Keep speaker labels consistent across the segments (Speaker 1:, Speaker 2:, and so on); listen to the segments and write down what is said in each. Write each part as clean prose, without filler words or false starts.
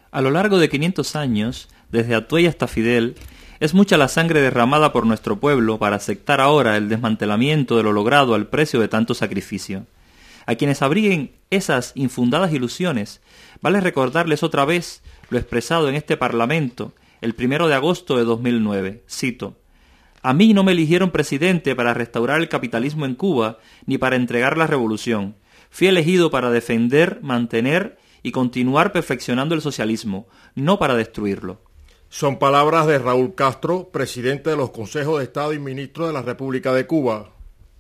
Speaker 1: A lo largo de 500 años, desde Atuey hasta Fidel, es mucha la sangre derramada por nuestro pueblo para aceptar ahora el desmantelamiento de lo logrado al precio de tanto sacrificio. A quienes abriguen esas infundadas ilusiones, vale recordarles otra vez lo expresado en este Parlamento el 1 de agosto de 2009. Cito: «A mí no me eligieron presidente para restaurar el capitalismo en Cuba ni para entregar la revolución. Fui elegido para defender, mantener y continuar perfeccionando el socialismo, no para destruirlo».
Speaker 2: Son palabras de Raúl Castro, presidente de los Consejos de Estado y ministro de la República de Cuba.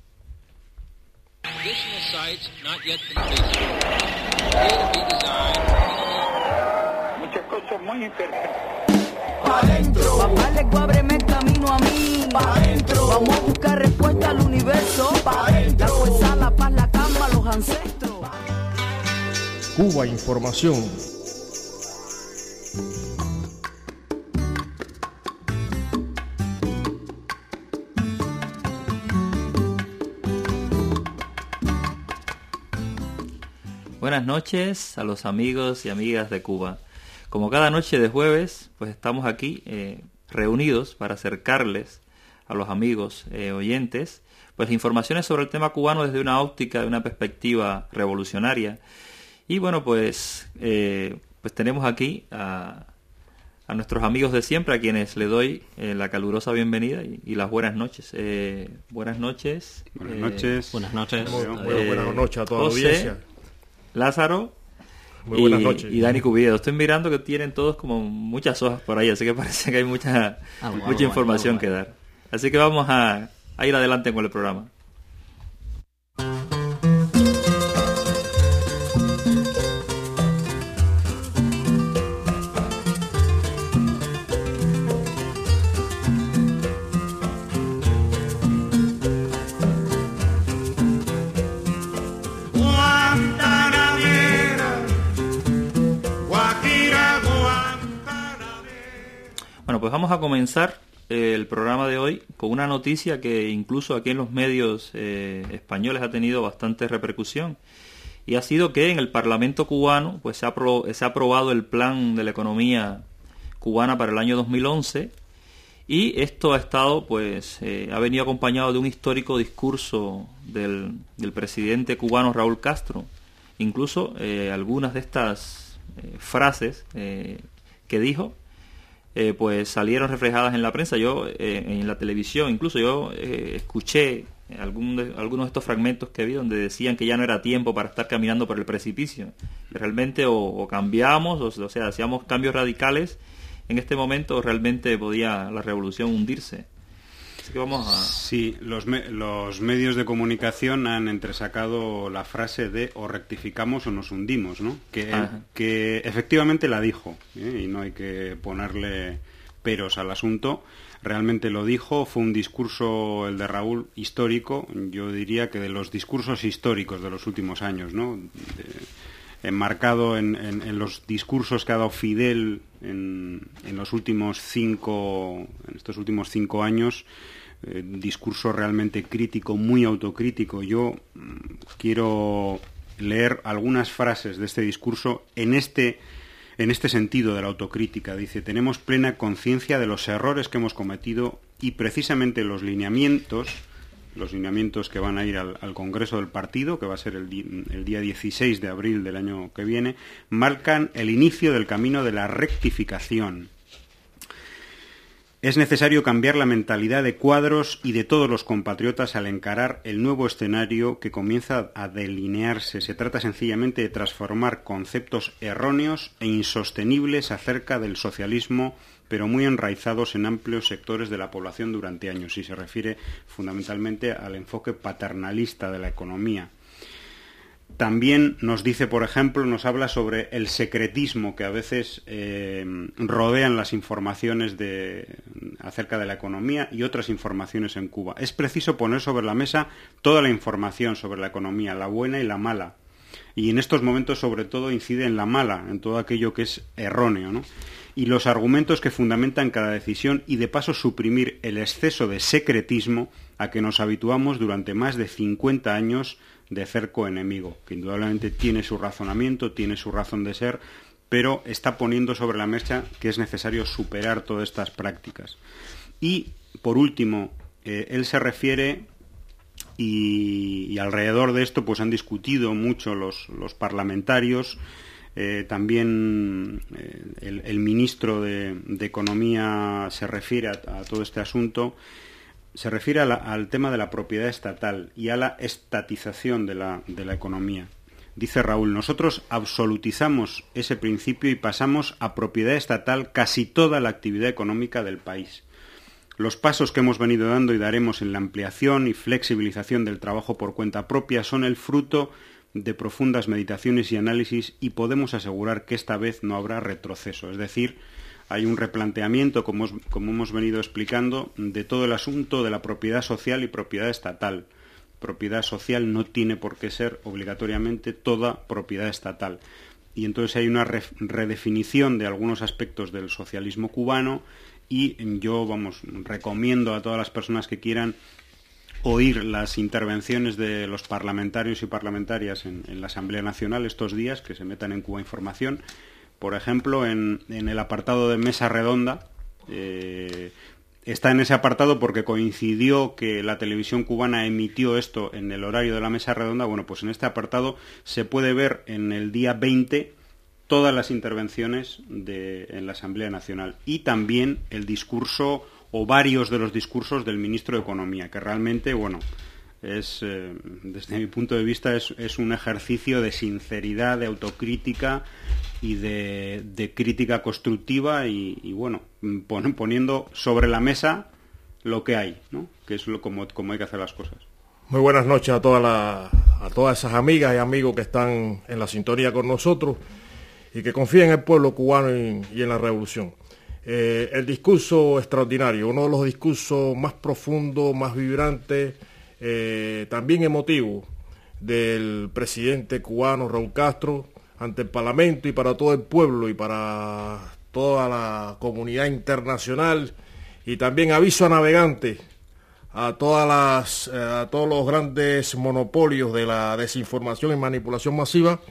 Speaker 3: Muchas cosas muy interesantes.
Speaker 4: Pa' dentro. Papá le ábreme el camino a mí. Pa' dentro. Vamos a buscar respuesta al universo. Pa' dentro. La fuerza, la paz, la calma, los ancestros.
Speaker 2: Cuba Información.
Speaker 1: Buenas noches a los amigos y amigas de Cuba. Como cada noche de jueves, pues estamos aquí reunidos para acercarles a los amigos oyentes pues informaciones sobre el tema cubano desde una óptica, de una perspectiva revolucionaria. Y bueno, pues tenemos aquí a nuestros amigos de siempre, a quienes le doy la calurosa bienvenida y las buenas noches. Buenas noches.
Speaker 5: Buenas noches.
Speaker 6: Buenas noches.
Speaker 2: Buenas noches a toda
Speaker 1: José,
Speaker 2: la audiencia.
Speaker 1: Lázaro.
Speaker 2: Muy buenas noches.
Speaker 1: Y Dani Cubiedo. Estoy mirando que tienen todos como muchas hojas por ahí, así que parece que hay mucha información que dar. Así que vamos a ir adelante con el programa. Bueno, pues vamos a comenzar el programa de hoy con una noticia que incluso aquí en los medios españoles ha tenido bastante repercusión, y ha sido que en el Parlamento cubano pues se ha aprobado el plan de la economía cubana para el año 2011, y esto ha estado ha venido acompañado de un histórico discurso del presidente cubano Raúl Castro. Incluso algunas de estas frases que dijo pues salieron reflejadas en la prensa, en la televisión. Incluso yo escuché algunos de estos fragmentos que vi donde decían que ya no era tiempo para estar caminando por el precipicio. Realmente o cambiamos, o sea, hacíamos cambios radicales en este momento, o realmente podía la revolución hundirse. Así que vamos a...
Speaker 5: Sí, los medios de comunicación han entresacado la frase de o rectificamos o nos hundimos, ¿no? Que efectivamente la dijo, y no hay que ponerle peros al asunto. Realmente lo dijo. Fue un discurso, el de Raúl, histórico. Yo diría que de los discursos históricos de los últimos años, ¿no? Enmarcado en los discursos que ha dado Fidel en estos últimos 5 años. Discurso realmente crítico, muy autocrítico. Yo quiero leer algunas frases de este discurso en este sentido de la autocrítica. Dice: tenemos plena conciencia de los errores que hemos cometido, y precisamente los lineamientos que van a ir al Congreso del Partido, que va a ser el día 16 de abril del año que viene, marcan el inicio del camino de la rectificación. Es necesario cambiar la mentalidad de Cuadros y de todos los compatriotas al encarar el nuevo escenario que comienza a delinearse. Se trata sencillamente de transformar conceptos erróneos e insostenibles acerca del socialismo, pero muy enraizados en amplios sectores de la población durante años, y se refiere fundamentalmente al enfoque paternalista de la economía. También nos dice, por ejemplo, nos habla sobre el secretismo que a veces rodean las informaciones acerca de la economía y otras informaciones en Cuba. Es preciso poner sobre la mesa toda la información sobre la economía, la buena y la mala. Y en estos momentos, sobre todo, incide en la mala, en todo aquello que es erróneo, ¿no? Y los argumentos que fundamentan cada decisión, y de paso suprimir el exceso de secretismo a que nos habituamos durante más de 50 años de cerco enemigo, que indudablemente tiene su razonamiento, tiene su razón de ser, pero está poniendo sobre la mesa que es necesario superar todas estas prácticas. Y, por último, él se refiere, y alrededor de esto pues han discutido mucho los parlamentarios, también el ministro de Economía se refiere a todo este asunto, se refiere al tema de la propiedad estatal y a la estatización de la economía. Dice Raúl: nosotros absolutizamos ese principio y pasamos a propiedad estatal casi toda la actividad económica del país. Los pasos que hemos venido dando y daremos en la ampliación y flexibilización del trabajo por cuenta propia son el fruto de profundas meditaciones y análisis, y podemos asegurar que esta vez no habrá retroceso. Es decir, hay un replanteamiento, como hemos venido explicando, de todo el asunto de la propiedad social y propiedad estatal. Propiedad social no tiene por qué ser obligatoriamente toda propiedad estatal. Y entonces hay una redefinición de algunos aspectos del socialismo cubano, y yo, recomiendo a todas las personas que quieran oír las intervenciones de los parlamentarios y parlamentarias en la Asamblea Nacional estos días, que se metan en Cuba Información. Por ejemplo, en el apartado de Mesa Redonda, está en ese apartado porque coincidió que la televisión cubana emitió esto en el horario de la Mesa Redonda. Bueno, pues en este apartado se puede ver en el día 20 todas las intervenciones en la Asamblea Nacional, y también el discurso o varios de los discursos del ministro de Economía, que realmente, es, desde mi punto de vista, es un ejercicio de sinceridad, de autocrítica y de crítica constructiva, y poniendo sobre la mesa lo que hay, ¿no? Que es como hay que hacer las cosas.
Speaker 2: Muy buenas noches a todas esas amigas y amigos que están en la sintonía con nosotros y que confían en el pueblo cubano y en la revolución. El discurso extraordinario, uno de los discursos más profundos, más vibrantes, también emotivos, del presidente cubano Raúl Castro ante el Parlamento y para todo el pueblo y para toda la comunidad internacional, y también aviso a navegantes, a todos los grandes monopolios de la desinformación y manipulación masiva.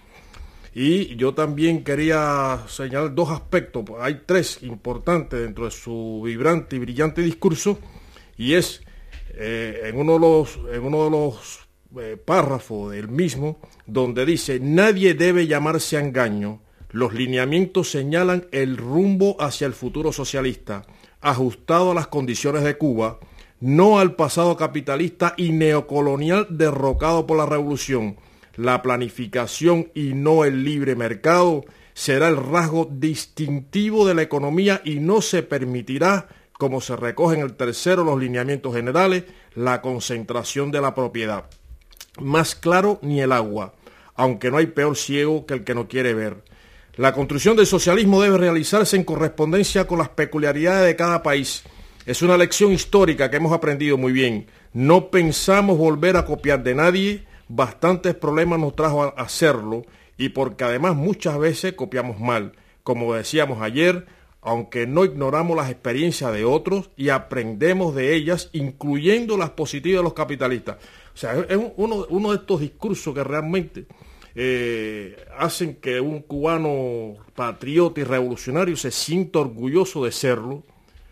Speaker 2: Y yo también quería señalar dos aspectos, hay tres importantes dentro de su vibrante y brillante discurso, y es en uno de los párrafos del mismo, donde dice: nadie debe llamarse a engaño, los lineamientos señalan el rumbo hacia el futuro socialista, ajustado a las condiciones de Cuba, no al pasado capitalista y neocolonial derrocado por la revolución. La planificación y no el libre mercado será el rasgo distintivo de la economía, y no se permitirá, como se recoge en el tercero de los lineamientos generales, la concentración de la propiedad. Más claro ni el agua, aunque no hay peor ciego que el que no quiere ver. La construcción del socialismo debe realizarse en correspondencia con las peculiaridades de cada país. Es una lección histórica que hemos aprendido muy bien. No pensamos volver a copiar de nadie. Bastantes problemas nos trajo a hacerlo, y porque además muchas veces copiamos mal, como decíamos ayer, aunque no ignoramos las experiencias de otros y aprendemos de ellas, incluyendo las positivas de los capitalistas. O sea, es uno de estos discursos que realmente hacen que un cubano patriota y revolucionario se sienta orgulloso de serlo,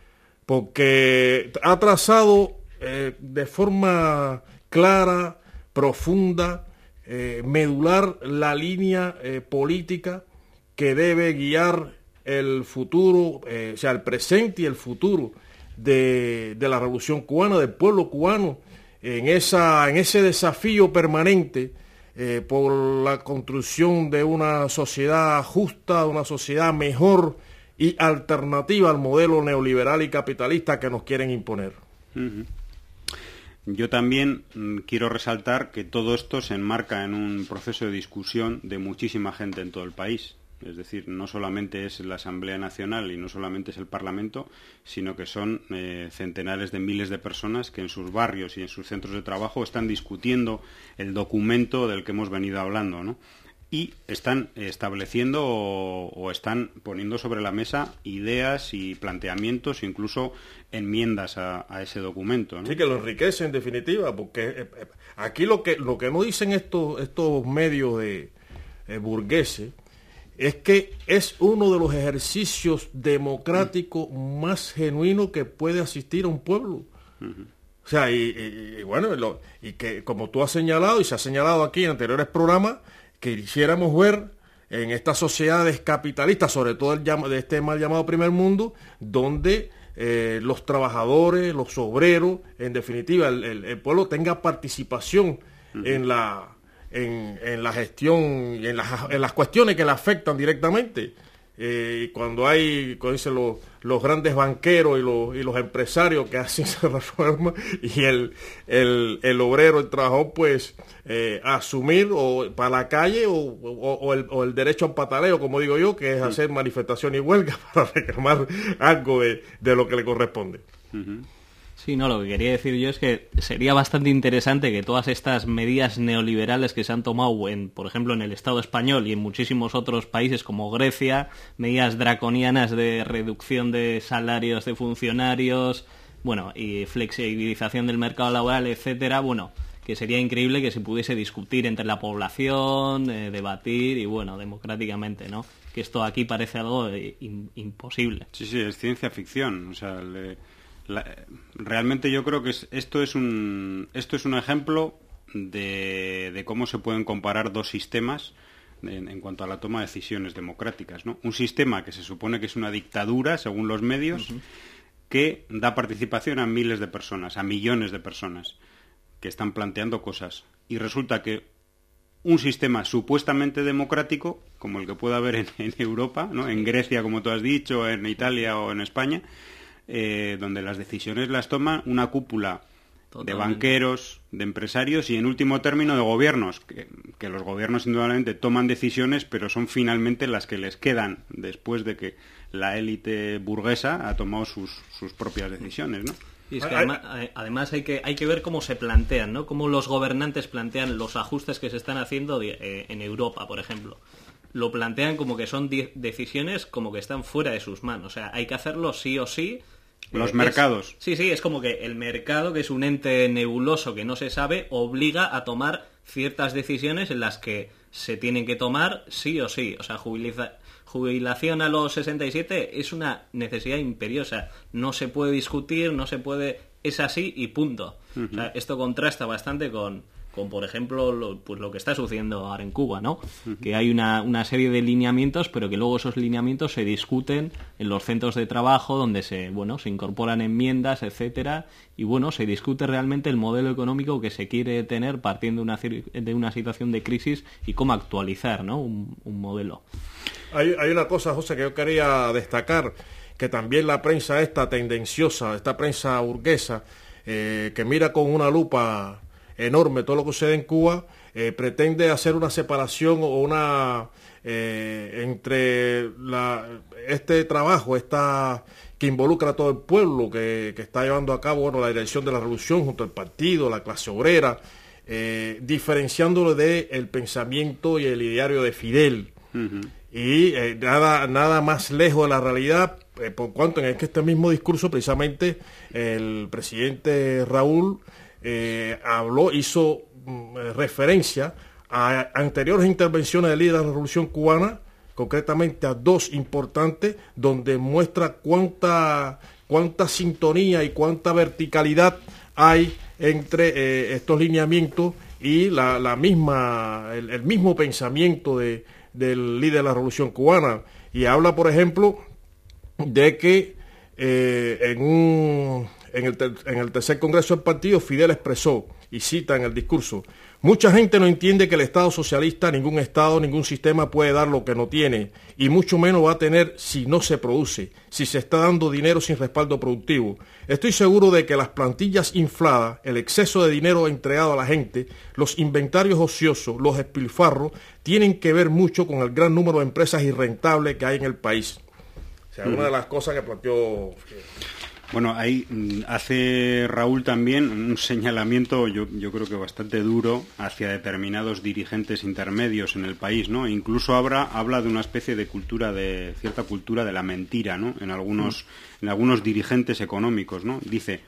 Speaker 2: porque ha trazado de forma clara, profunda, medular, la línea política que debe guiar el futuro, el presente y el futuro de la revolución cubana, del pueblo cubano, en ese desafío permanente por la construcción de una sociedad justa, de una sociedad mejor y alternativa al modelo neoliberal y capitalista que nos quieren imponer.
Speaker 5: Uh-huh. Yo también quiero resaltar que todo esto se enmarca en un proceso de discusión de muchísima gente en todo el país. Es decir, no solamente es la Asamblea Nacional y no solamente es el Parlamento, sino que son centenares de miles de personas que en sus barrios y en sus centros de trabajo están discutiendo el documento del que hemos venido hablando, ¿no? Y están estableciendo o están poniendo sobre la mesa ideas y planteamientos, incluso enmiendas a ese documento, ¿no?
Speaker 2: Sí, que lo enriquece en definitiva, porque aquí lo que no dicen estos medios de burgueses es que es uno de los ejercicios democráticos más genuinos que puede asistir a un pueblo. O sea, y bueno, y que como tú has señalado y se ha señalado aquí en anteriores programas, que quisiéramos ver en estas sociedades capitalistas, sobre todo de este mal llamado primer mundo, donde los trabajadores, los obreros, en definitiva, el pueblo tenga participación en la gestión y en las cuestiones que le afectan directamente. Cuando dicen los grandes banqueros y los empresarios que hacen esa reforma, y el obrero, el trabajador, pues asumir o para la calle o el derecho al pataleo, como digo yo, que es hacer manifestación y huelga para reclamar algo de lo que le corresponde.
Speaker 6: Sí, no, lo que quería decir yo es que sería bastante interesante que todas estas medidas neoliberales que se han tomado, por ejemplo, en el Estado español y en muchísimos otros países como Grecia, medidas draconianas de reducción de salarios de funcionarios, bueno, y flexibilización del mercado laboral, etcétera, bueno, que sería increíble que se pudiese discutir entre la población, debatir y, bueno, democráticamente, ¿no? Que esto aquí parece algo imposible.
Speaker 5: Sí, es ciencia ficción, o sea... realmente yo creo que esto es un ejemplo de cómo se pueden comparar dos sistemas en cuanto a la toma de decisiones democráticas, ¿no? Un sistema que se supone que es una dictadura, según los medios, que da participación a miles de personas, a millones de personas que están planteando cosas. Y resulta que un sistema supuestamente democrático, como el que puede haber en Europa, ¿no? En Grecia, como tú has dicho, en Italia o en España, donde las decisiones las toma una cúpula de banqueros, de empresarios y, en último término, de gobiernos, que los gobiernos indudablemente toman decisiones, pero son finalmente las que les quedan después de que la élite burguesa ha tomado sus propias decisiones, ¿no?
Speaker 6: Y es que además hay que ver cómo se plantean, ¿no? Cómo los gobernantes plantean los ajustes que se están haciendo en Europa, por ejemplo. Lo plantean como que son decisiones como que están fuera de sus manos. O sea, hay que hacerlo sí o sí.
Speaker 5: Los mercados.
Speaker 6: Sí, es como que el mercado, que es un ente nebuloso que no se sabe, obliga a tomar ciertas decisiones en las que se tienen que tomar sí o sí. O sea, jubilación a los 67 es una necesidad imperiosa. No se puede discutir, es así y punto. O sea, esto contrasta bastante con por ejemplo, lo que está sucediendo ahora en Cuba, ¿no? Que hay una serie de lineamientos, pero que luego esos lineamientos se discuten en los centros de trabajo, donde se incorporan enmiendas, etcétera, y se discute realmente el modelo económico que se quiere tener partiendo de una situación de crisis y cómo actualizar, ¿no? Un modelo.
Speaker 2: Hay una cosa, José, que yo quería destacar, que también la prensa esta tendenciosa, esta prensa burguesa, que mira con una lupa enorme todo lo que sucede en Cuba, pretende hacer una separación o una entre este trabajo que involucra a todo el pueblo, que está llevando a cabo la dirección de la revolución junto al partido, la clase obrera, diferenciándolo del pensamiento y el ideario de Fidel. Y nada más lejos de la realidad, por cuanto en este mismo discurso precisamente el presidente Raúl hizo referencia a anteriores intervenciones del líder de la Revolución Cubana, concretamente a dos importantes, donde muestra cuánta sintonía y cuánta verticalidad hay entre estos lineamientos y el mismo pensamiento del líder de la Revolución Cubana. Y habla, por ejemplo, de que en el tercer Congreso del Partido, Fidel expresó, y cita en el discurso: mucha gente no entiende que el Estado socialista, ningún Estado, ningún sistema puede dar lo que no tiene, y mucho menos va a tener si no se produce, si se está dando dinero sin respaldo productivo. Estoy seguro de que las plantillas infladas, el exceso de dinero entregado a la gente, los inventarios ociosos, los despilfarros, tienen que ver mucho con el gran número de empresas irrentables que hay en el país. O sea, una de las cosas que planteó...
Speaker 5: Bueno, ahí hace Raúl también un señalamiento, yo creo que bastante duro, hacia determinados dirigentes intermedios en el país, ¿no? Incluso habla de una especie de cierta cultura de la mentira, ¿no? En algunos dirigentes económicos, ¿no? Dice: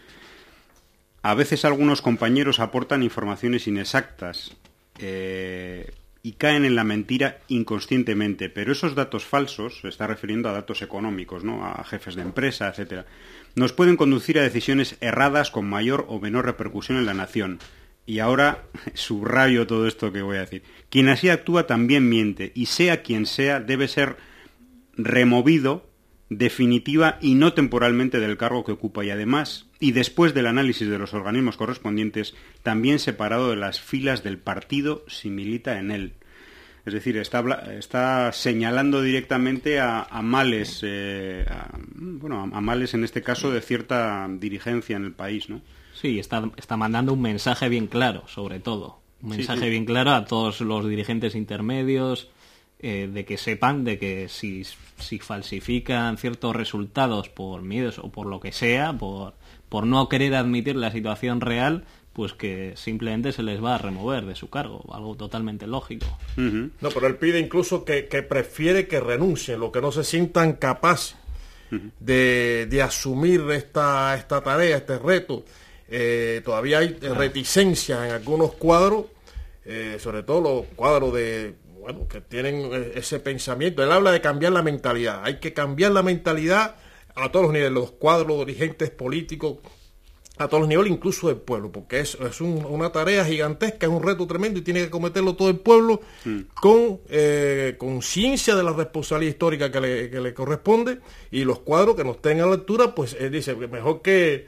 Speaker 5: a veces algunos compañeros aportan informaciones inexactas y caen en la mentira inconscientemente, pero esos datos falsos, se está refiriendo a datos económicos, ¿no? A jefes de empresa, etcétera, nos pueden conducir a decisiones erradas con mayor o menor repercusión en la nación. Y ahora subrayo todo esto que voy a decir. Quien así actúa también miente, y sea quien sea, debe ser removido definitiva y no temporalmente del cargo que ocupa, y además, y después del análisis de los organismos correspondientes, también separado de las filas del partido si milita en él. Es decir, está señalando directamente a males, a males en este caso de cierta dirigencia en el país, ¿no?
Speaker 6: Sí, está mandando un mensaje bien claro, sobre todo. Un mensaje bien claro a todos los dirigentes intermedios, de que sepan de que si falsifican ciertos resultados por miedos o por lo que sea, por no querer admitir la situación real, pues que simplemente se les va a remover de su cargo, algo totalmente lógico.
Speaker 2: Uh-huh. No, pero él pide incluso que prefiere que renuncien, lo que no se sientan capaces de asumir esta tarea, este reto. Todavía hay reticencia en algunos cuadros, sobre todo los cuadros que tienen ese pensamiento. Él habla de cambiar la mentalidad. Hay que cambiar la mentalidad a todos los niveles, los cuadros, los dirigentes políticos, a todos los niveles, incluso del pueblo, porque es una tarea gigantesca, es un reto tremendo y tiene que acometerlo todo el pueblo con conciencia de la responsabilidad histórica que le corresponde, y los cuadros que no estén a la altura, pues él dice que mejor que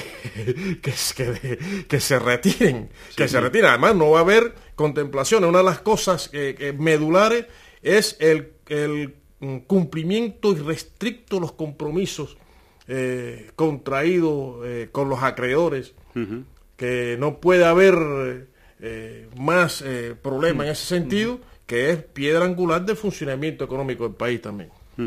Speaker 2: se retiren, se retiren. Además no va a haber contemplación. Una de las cosas medulares es el cumplimiento irrestricto de los compromisos contraídos con los acreedores, que no puede haber más problema en ese sentido, que es piedra angular del funcionamiento económico del país también.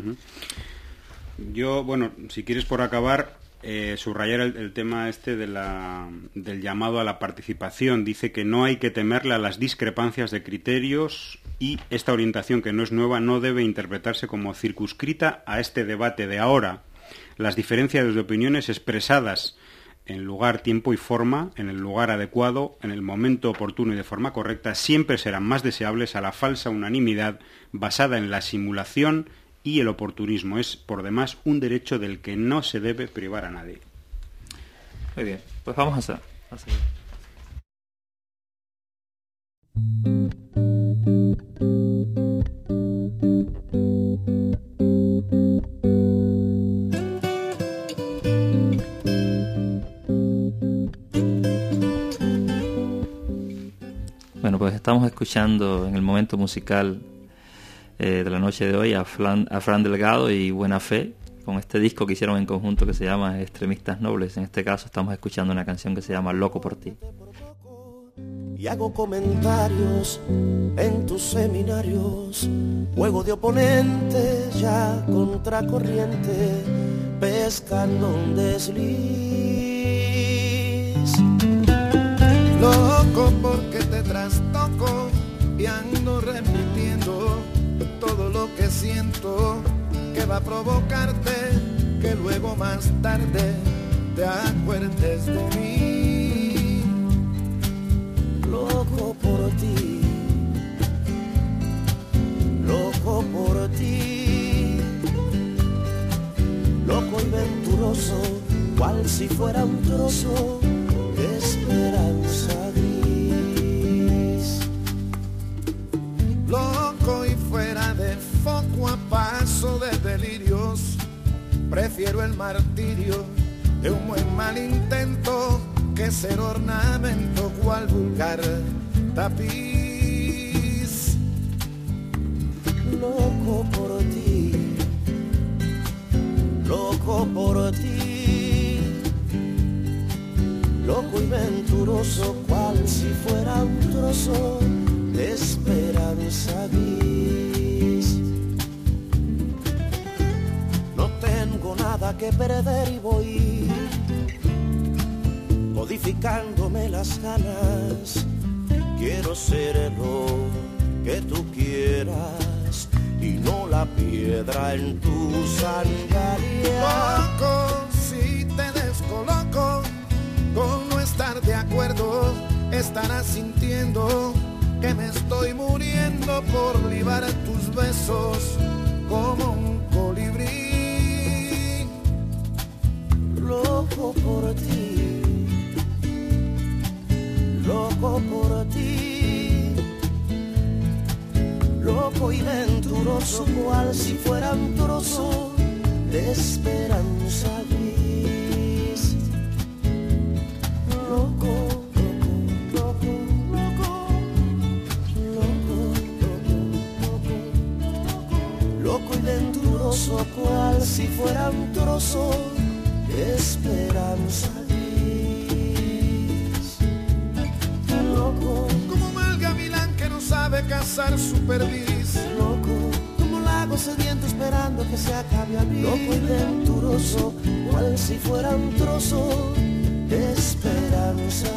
Speaker 5: Yo, si quieres por acabar, subrayar el tema este del llamado a la participación. Dice que no hay que temerle a las discrepancias de criterios, y esta orientación, que no es nueva, no debe interpretarse como circunscrita a este debate de ahora. Las diferencias de opiniones expresadas en lugar, tiempo y forma, en el lugar adecuado, en el momento oportuno y de forma correcta, siempre serán más deseables a la falsa unanimidad basada en la simulación y el oportunismo. Es, por demás, un derecho del que no se debe privar a nadie.
Speaker 1: Muy bien, pues vamos a seguir. Bueno, pues estamos escuchando en el momento musical de la noche de hoy a Fran Delgado y Buena Fe, con este disco que hicieron en conjunto que se llama Extremistas Nobles. En este caso estamos escuchando una canción que se llama Loco por ti.
Speaker 7: Y hago comentarios en tus seminarios, juego de oponentes ya contracorriente, pescando un desliz.
Speaker 8: Loco porque te trastoco y ando repitiendo todo lo que siento, que va a provocarte que luego más tarde te acuerdes de mí.
Speaker 7: Loco por ti, loco por ti, loco y venturoso, cual si fuera un trozo de esperanza gris.
Speaker 8: Loco y fuera de foco a paso de delirios, prefiero el martirio de un buen mal intento que ser ornamento cual vulgar tapiz.
Speaker 7: Loco por ti, loco por ti, loco y venturoso, cual si fuera un trozo de esperanza gris. No tengo nada que perder y voy modificándome las ganas. Quiero ser lo que tú quieras y no la piedra en tu sandalia.
Speaker 8: Loco si te descoloco con no estar de acuerdo, estarás sintiendo que me estoy muriendo por libar tus besos como un colibrí.
Speaker 7: Loco por ti, loco por ti, loco y venturoso, cual si fuera un trozo de esperanza gris. Loco, loco, loco, loco, loco, loco y venturoso, cual si fuera un trozo de esperanza gris. Loco,
Speaker 8: como mal gavilán que no sabe cazar su perdiz.
Speaker 7: Loco, como lago sediento esperando que se acabe abril. Loco y venturoso, cual si fuera un trozo de esperanza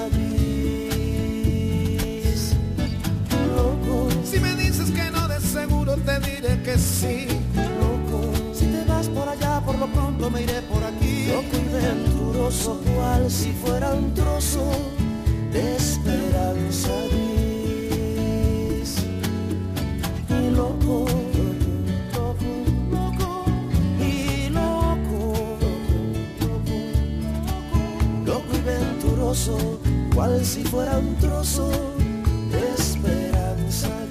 Speaker 7: gris. Loco,
Speaker 8: si me dices que no, de seguro te diré que sí.
Speaker 7: Loco, si te vas por allá, por lo pronto me iré por aquí. Loco y venturoso, cual si fuera un trozo de esperanza gris. Y loco, loco, loco, y loco, loco, loco y venturoso, cual si fuera un trozo de esperanza gris.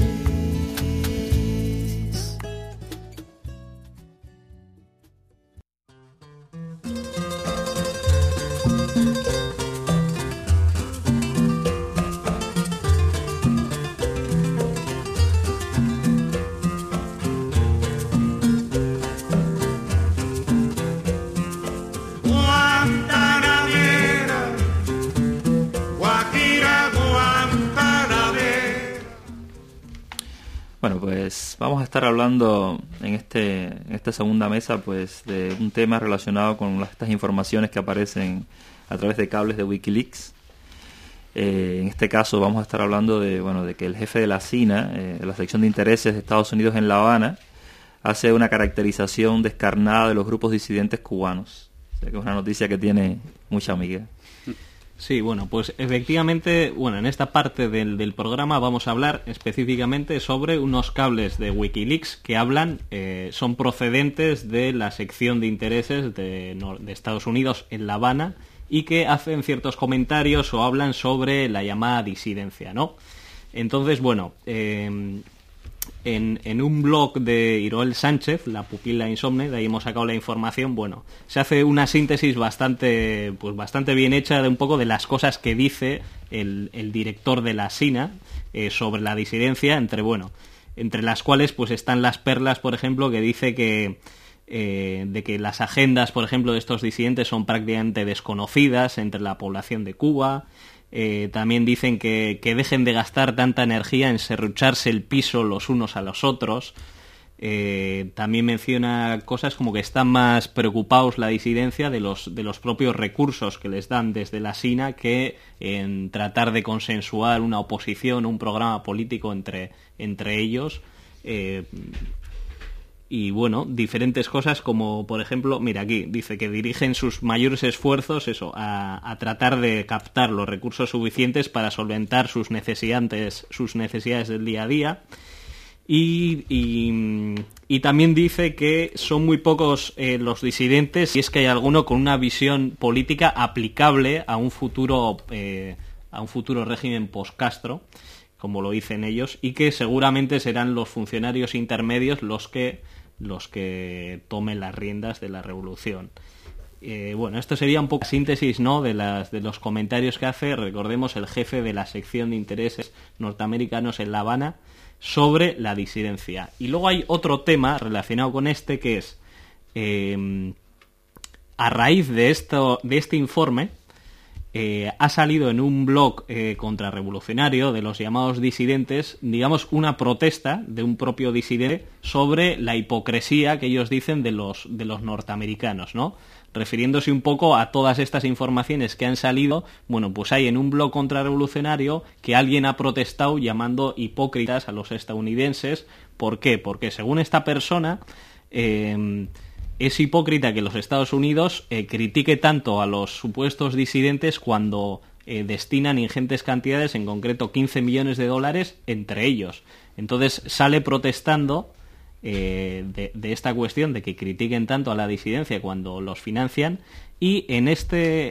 Speaker 1: Bueno, pues vamos a estar hablando en esta segunda mesa pues de un tema relacionado con estas informaciones que aparecen a través de cables de Wikileaks. En este caso vamos a estar hablando de que el jefe de la CINA, de la sección de intereses de Estados Unidos en La Habana, hace una caracterización descarnada de los grupos disidentes cubanos. O sea que es una noticia que tiene mucha amiga.
Speaker 6: Sí, bueno, pues efectivamente, en esta parte del programa vamos a hablar específicamente sobre unos cables de Wikileaks que hablan, son procedentes de la sección de intereses de Estados Unidos en La Habana y que hacen ciertos comentarios o hablan sobre la llamada disidencia, ¿no? Entonces, en un blog de Iroel Sánchez, La pupila insomne, de ahí hemos sacado la información, se hace una síntesis bastante bien hecha de un poco de las cosas que dice el director de la SINA sobre la disidencia, entre las cuales pues están las perlas, por ejemplo, que dice de que las agendas, por ejemplo, de estos disidentes son prácticamente desconocidas entre la población de Cuba. También dicen que dejen de gastar tanta energía en serrucharse el piso los unos a los otros. También menciona cosas como que están más preocupados la disidencia de los propios recursos que les dan desde la SINA que en tratar de consensuar una oposición, un programa político entre ellos. Y diferentes cosas como, por ejemplo, mira aquí, dice que dirigen sus mayores esfuerzos a tratar de captar los recursos suficientes para solventar sus necesidades del día a día. Y también dice que son muy pocos los disidentes, y es que hay alguno con una visión política aplicable a un futuro régimen post-Castro, como lo dicen ellos, y que seguramente serán los funcionarios intermedios los que tomen las riendas de la revolución. Esto sería un poco síntesis, ¿no?, de los comentarios que hace, recordemos, el jefe de la sección de intereses norteamericanos en La Habana sobre la disidencia. Y luego hay otro tema relacionado con este que es, a raíz de este informe, ha salido en un blog contrarrevolucionario de los llamados disidentes, digamos, una protesta de un propio disidente sobre la hipocresía que ellos dicen de los norteamericanos, ¿no? Refiriéndose un poco a todas estas informaciones que han salido, pues hay en un blog contrarrevolucionario que alguien ha protestado llamando hipócritas a los estadounidenses. ¿Por qué? Porque según esta persona, es hipócrita que los Estados Unidos critique tanto a los supuestos disidentes cuando destinan ingentes cantidades, en concreto 15 millones de dólares entre ellos. Entonces sale protestando de esta cuestión de que critiquen tanto a la disidencia cuando los financian, y en este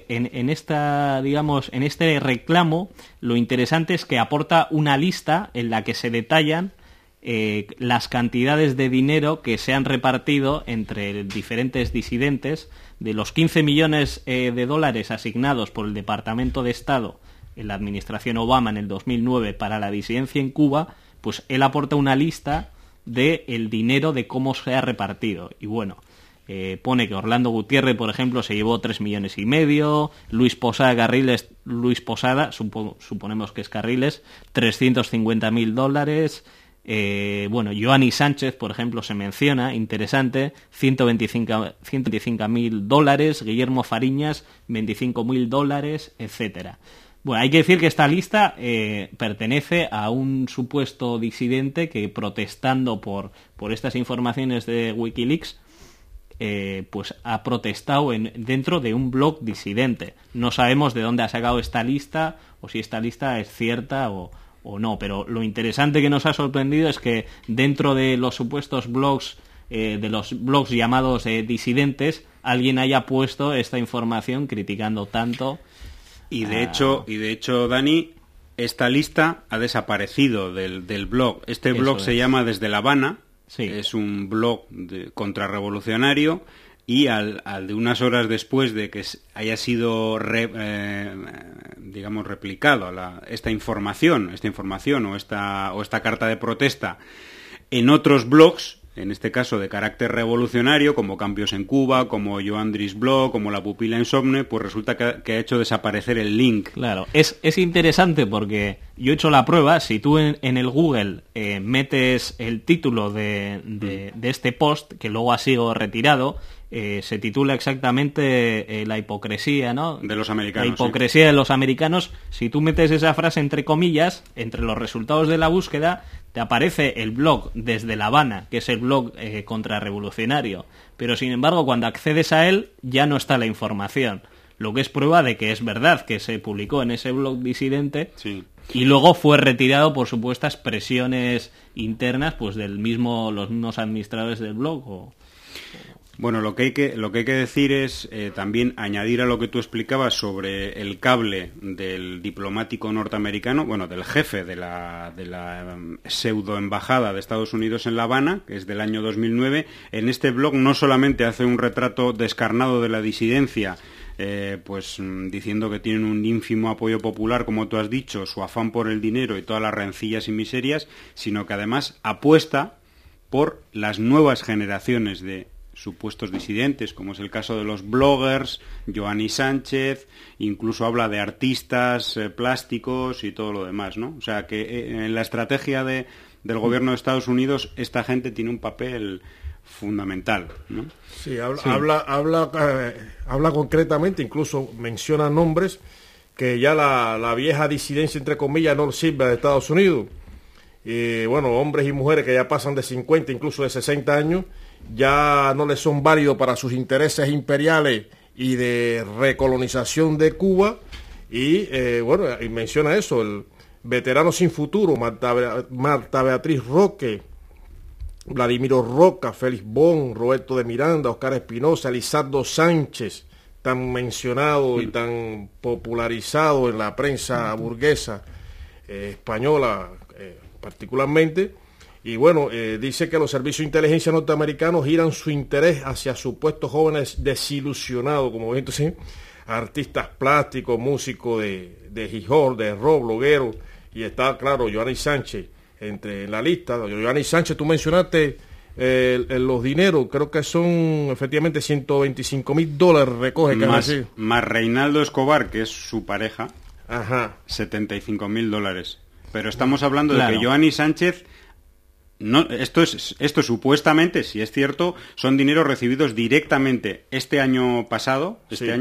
Speaker 6: reclamo lo interesante es que aporta una lista en la que se detallan las cantidades de dinero que se han repartido entre diferentes disidentes. De los 15 millones de dólares asignados por el Departamento de Estado en la administración Obama en el 2009 para la disidencia en Cuba, pues él aporta una lista del dinero, de cómo se ha repartido. Y bueno, pone que Orlando Gutiérrez, por ejemplo, se llevó 3,5 millones, Luis Posada, suponemos que es Carriles, $350,000, bueno, Joanny Sánchez, por ejemplo, se menciona, interesante, $125,000, Guillermo Fariñas, $25,000, etcétera. Bueno, hay que decir que esta lista pertenece a un supuesto disidente que, protestando por estas informaciones de Wikileaks, pues ha protestado dentro de un blog disidente. No sabemos de dónde ha sacado esta lista, o si esta lista es cierta o no, pero lo interesante que nos ha sorprendido es que dentro de los supuestos blogs, de los blogs llamados disidentes, alguien haya puesto esta información criticando tanto.
Speaker 5: Y de hecho, Dani, esta lista ha desaparecido del blog. Este blog se llama Desde La Habana, sí. Es un blog contrarrevolucionario, y al de unas horas después de que haya sido replicado esta información o esta carta de protesta en otros blogs, en este caso de carácter revolucionario, como Cambios en Cuba, como Joandris Blog, como La Pupila Insomne, pues resulta que ha hecho desaparecer el link.
Speaker 6: Claro, es interesante porque yo he hecho la prueba. Si tú en el Google metes el título de este post, que luego ha sido retirado, se titula exactamente La hipocresía, ¿no?
Speaker 5: De los americanos.
Speaker 6: La hipocresía de los americanos. Si tú metes esa frase entre comillas, entre los resultados de la búsqueda, te aparece el blog Desde La Habana, que es el blog contrarrevolucionario. Pero sin embargo, cuando accedes a él, ya no está la información. Lo que es prueba de que es verdad que se publicó en ese blog disidente, sí. Y luego fue retirado por supuestas presiones internas, pues los mismos administradores del blog.
Speaker 5: Bueno, lo que hay que decir es también añadir a lo que tú explicabas sobre el cable del diplomático norteamericano, bueno, del jefe de la pseudoembajada de Estados Unidos en La Habana, que es del año 2009. En este blog no solamente hace un retrato descarnado de la disidencia, pues diciendo que tienen un ínfimo apoyo popular, como tú has dicho, su afán por el dinero y todas las rencillas y miserias, sino que además apuesta por las nuevas generaciones de supuestos disidentes, como es el caso de los bloggers, Joanny Sánchez, incluso habla de artistas plásticos y todo lo demás, ¿no? O sea que en la estrategia del gobierno de Estados Unidos esta gente tiene un papel fundamental, ¿no?
Speaker 2: Sí, habla concretamente, incluso menciona nombres que ya la vieja disidencia, entre comillas, no sirve de Estados Unidos. Bueno, hombres y mujeres que ya pasan de 50, incluso de 60 años, ya no les son válidos para sus intereses imperiales y de recolonización de Cuba. Y bueno, y menciona eso, el veterano sin futuro, Marta Beatriz Roque, Vladimiro Roca, Félix Bon, Roberto de Miranda, Oscar Espinosa, Lizardo Sánchez, tan mencionado y tan popularizado en la prensa burguesa española particularmente. Y bueno, dice que los servicios de inteligencia norteamericanos giran su interés hacia supuestos jóvenes desilusionados, como ven, entonces, artistas plásticos, músicos de hip hop, de rock, blogueros, y está, claro, Joanny Sánchez en la lista. Joanny Sánchez, tú mencionaste los dineros, creo que son efectivamente $125,000, recoge.
Speaker 5: Más Reinaldo Escobar, que es su pareja,
Speaker 2: ajá,
Speaker 5: $75,000. Pero estamos hablando de que Joanny Sánchez... No, esto supuestamente, si es cierto, son dineros recibidos directamente este año pasado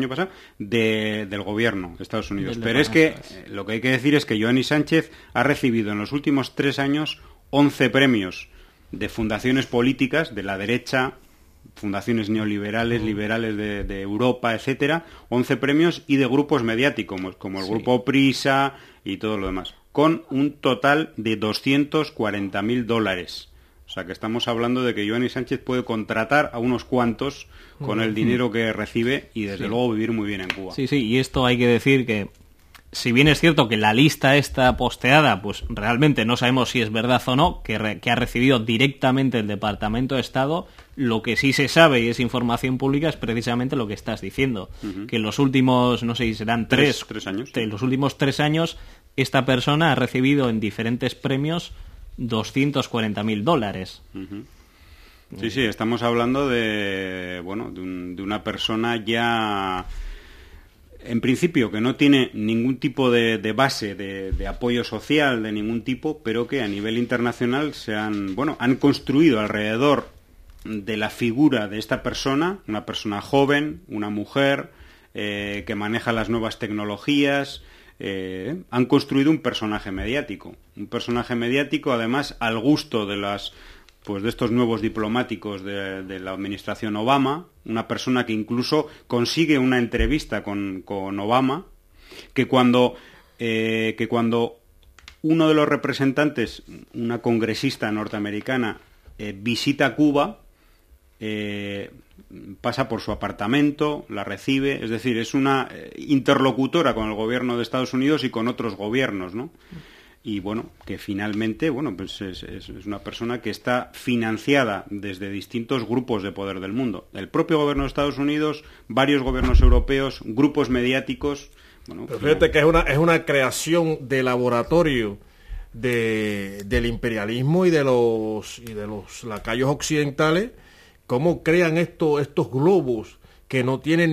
Speaker 5: del gobierno de Estados Unidos. Pero es que lo que hay que decir es que Joanny Sánchez ha recibido en los últimos 3 años 11 premios de fundaciones políticas de la derecha fundaciones neoliberales, liberales de Europa, etcétera, 11 premios, y de grupos mediáticos, como el grupo Prisa y todo lo demás, con un total de $240.000. O sea que estamos hablando de que Joanny Sánchez puede contratar a unos cuantos con el dinero que recibe y desde luego vivir muy bien en Cuba.
Speaker 6: Sí, y esto hay que decir que, si bien es cierto que la lista está posteada, pues realmente no sabemos si es verdad o no, que ha recibido directamente el Departamento de Estado. Lo que sí se sabe, y es información pública, es precisamente lo que estás diciendo, que en los últimos, no sé si serán tres años, en los últimos 3 años, esta persona ha recibido en diferentes premios $240.000.
Speaker 5: Sí, estamos hablando de una persona ya, en principio, que no tiene ningún tipo de base de apoyo social de ningún tipo, pero que a nivel internacional han construido alrededor de la figura de esta persona, una persona joven, una mujer, que maneja las nuevas tecnologías. Han construido un personaje mediático además al gusto de estos nuevos diplomáticos de la administración Obama, una persona que incluso consigue una entrevista con Obama, que cuando uno de los representantes, una congresista norteamericana, visita Cuba, pasa por su apartamento, la recibe, es decir, es una interlocutora con el gobierno de Estados Unidos y con otros gobiernos, ¿no? Y que finalmente, pues es una persona que está financiada desde distintos grupos de poder del mundo. El propio gobierno de Estados Unidos, varios gobiernos europeos, grupos mediáticos.
Speaker 2: Pero fíjate que es una creación de laboratorio del imperialismo y de los lacayos occidentales. ¿Cómo crean estos globos que no tienen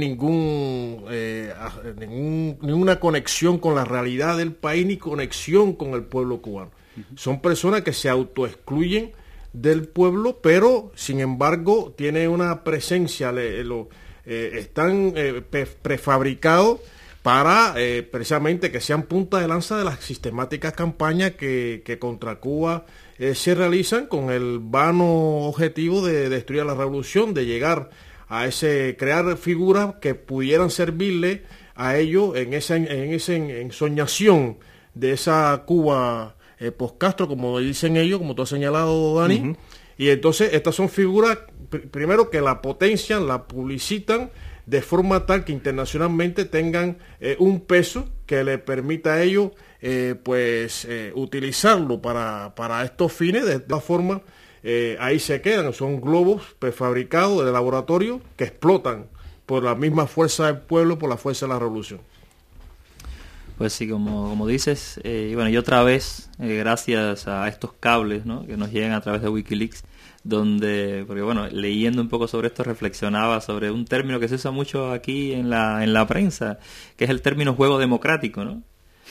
Speaker 2: ninguna conexión con la realidad del país ni conexión con el pueblo cubano? Son personas que se autoexcluyen del pueblo, pero sin embargo tienen una presencia, están prefabricados para precisamente que sean punta de lanza de las sistemáticas campañas que contra Cuba se realizan, con el vano objetivo de destruir la revolución, de llegar a crear figuras que pudieran servirle a ellos en esa ensoñación de esa Cuba post-Castro, como dicen ellos, como tú has señalado, Dani. Y entonces estas son figuras, primero, que la potencian, la publicitan de forma tal que internacionalmente tengan un peso que le permita a ellos utilizarlo para estos fines. De todas formas, ahí se quedan, son globos prefabricados de laboratorio que explotan por la misma fuerza del pueblo, por la fuerza de la revolución.
Speaker 1: Pues sí, como dices, y otra vez, gracias a estos cables, ¿no?, que nos llegan a través de Wikileaks, porque leyendo un poco sobre esto, reflexionaba sobre un término que se usa mucho aquí en la prensa, que es el término juego democrático, ¿no?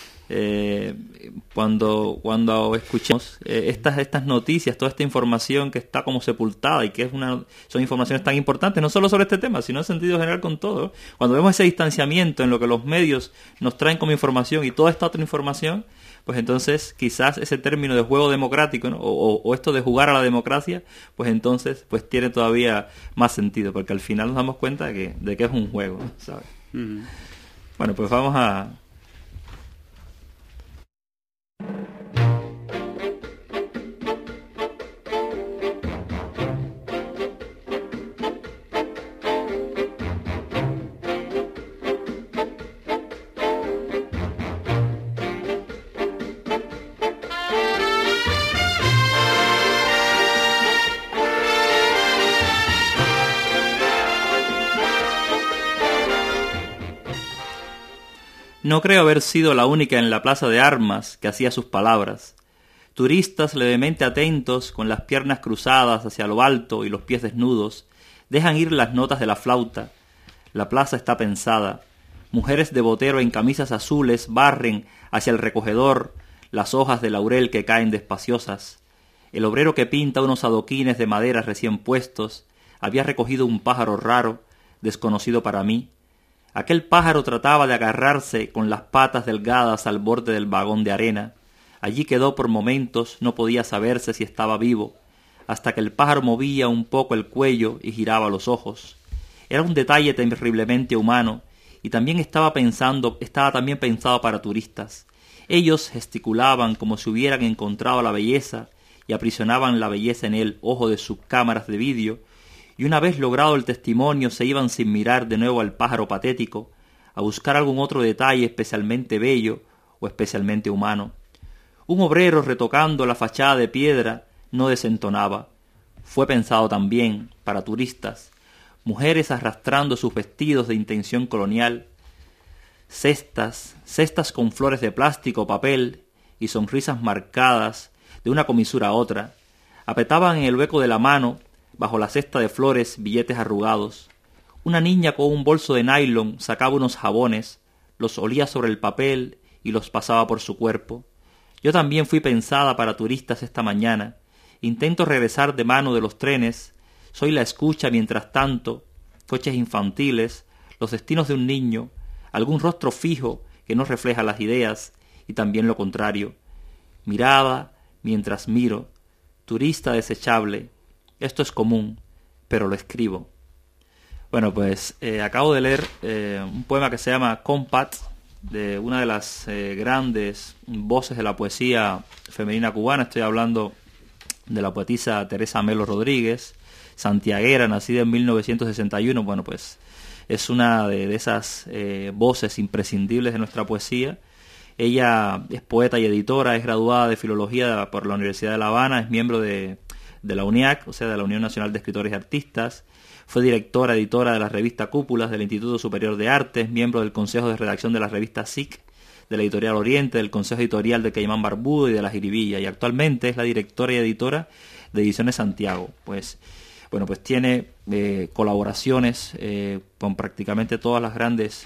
Speaker 1: Cuando escuchamos estas noticias, toda esta información que está como sepultada y que son informaciones tan importantes, no solo sobre este tema, sino en sentido general con todo, cuando vemos ese distanciamiento en lo que los medios nos traen como información y toda esta otra información, pues entonces quizás ese término de juego democrático, ¿no?, o esto de jugar a la democracia, pues entonces pues tiene todavía más sentido, porque al final nos damos cuenta de que es un juego, ¿sabes? Bueno, pues vamos a... No creo haber sido la única en la plaza de armas que hacía sus palabras. Turistas levemente atentos, con las piernas cruzadas hacia lo alto y los pies desnudos, dejan ir las notas de la flauta. La plaza está pensada. Mujeres de botero en camisas azules barren hacia el recogedor las hojas de laurel que caen despaciosas. El obrero que pinta unos adoquines de madera recién puestos había recogido un pájaro raro, desconocido para mí. Aquel pájaro trataba de agarrarse con las patas delgadas al borde del vagón de arena. Allí quedó por momentos, no podía saberse si estaba vivo. hasta que el pájaro movía un poco el cuello y giraba los ojos. Era un detalle terriblemente humano y también estaba también pensado para turistas. Ellos gesticulaban como si hubieran encontrado la belleza y aprisionaban la belleza en el ojo de sus cámaras de vídeo, y una vez logrado el testimonio se iban sin mirar de nuevo al pájaro patético, a buscar algún otro detalle especialmente bello o especialmente humano. Un obrero retocando la fachada de piedra no desentonaba. Fue pensado también para turistas. Mujeres arrastrando sus vestidos de intención colonial, cestas con flores de plástico o papel y sonrisas marcadas de una comisura a otra, apretaban en el hueco de la mano, bajo la cesta de flores, billetes arrugados. Una niña con un bolso de nylon sacaba unos jabones, los olía sobre el papel y los pasaba por su cuerpo. Yo también fui pensada para turistas esta mañana. Intento regresar de mano de los trenes. Soy la escucha mientras tanto, coches infantiles, los destinos de un niño, algún rostro fijo que no refleja las ideas y también lo contrario. Mirada mientras miro, turista desechable. Esto es común, pero lo escribo. Bueno, pues acabo de leer un poema que se llama Compat, de una de las grandes voces de la poesía femenina cubana. Estoy hablando de la poetisa Teresa Melo Rodríguez, santiaguera, nacida en 1961. Bueno, pues es una de esas voces imprescindibles de nuestra poesía. Ella es poeta y editora, es graduada de Filología por la Universidad de La Habana, es miembro de la UNIAC, o sea, de la Unión Nacional de Escritores y Artistas. Fue directora, editora de la revista Cúpulas del Instituto Superior de Artes, miembro del Consejo de Redacción de la revista SIC, de la Editorial Oriente, del Consejo Editorial de Caimán Barbudo y de La Jiribilla, y actualmente es la directora y editora de Ediciones Santiago. Pues tiene colaboraciones con prácticamente todas las grandes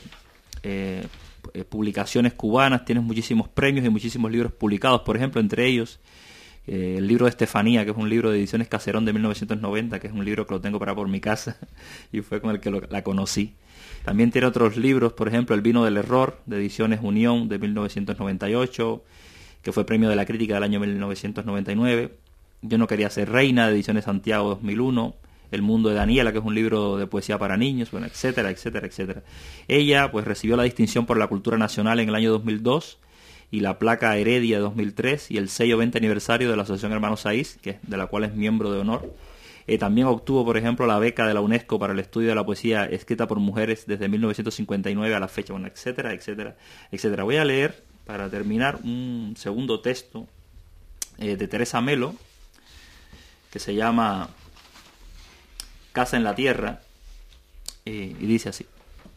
Speaker 1: publicaciones cubanas, tiene muchísimos premios y muchísimos libros publicados, por ejemplo, entre ellos el libro de Estefanía, que es un libro de Ediciones Caserón de 1990, que es un libro que lo tengo por mi casa y fue con el que la conocí. También tiene otros libros, por ejemplo, El vino del error, de Ediciones Unión, de 1998, que fue premio de la crítica del año 1999. Yo no quería ser reina, de Ediciones Santiago 2001. El mundo de Daniela, que es un libro de poesía para niños, bueno, etcétera, etcétera, etcétera. Ella pues recibió la distinción por la cultura nacional en el año 2002, y la placa Heredia de 2003 y el sello 20 aniversario de la Asociación Hermanos Saiz, de la cual es miembro de honor. También obtuvo, por ejemplo, la beca de la UNESCO para el estudio de la poesía escrita por mujeres desde 1959 a la fecha, bueno, etcétera, etcétera, etcétera. Voy a leer, para terminar, un segundo texto de Teresa Melo, que se llama Casa en la Tierra, y dice así.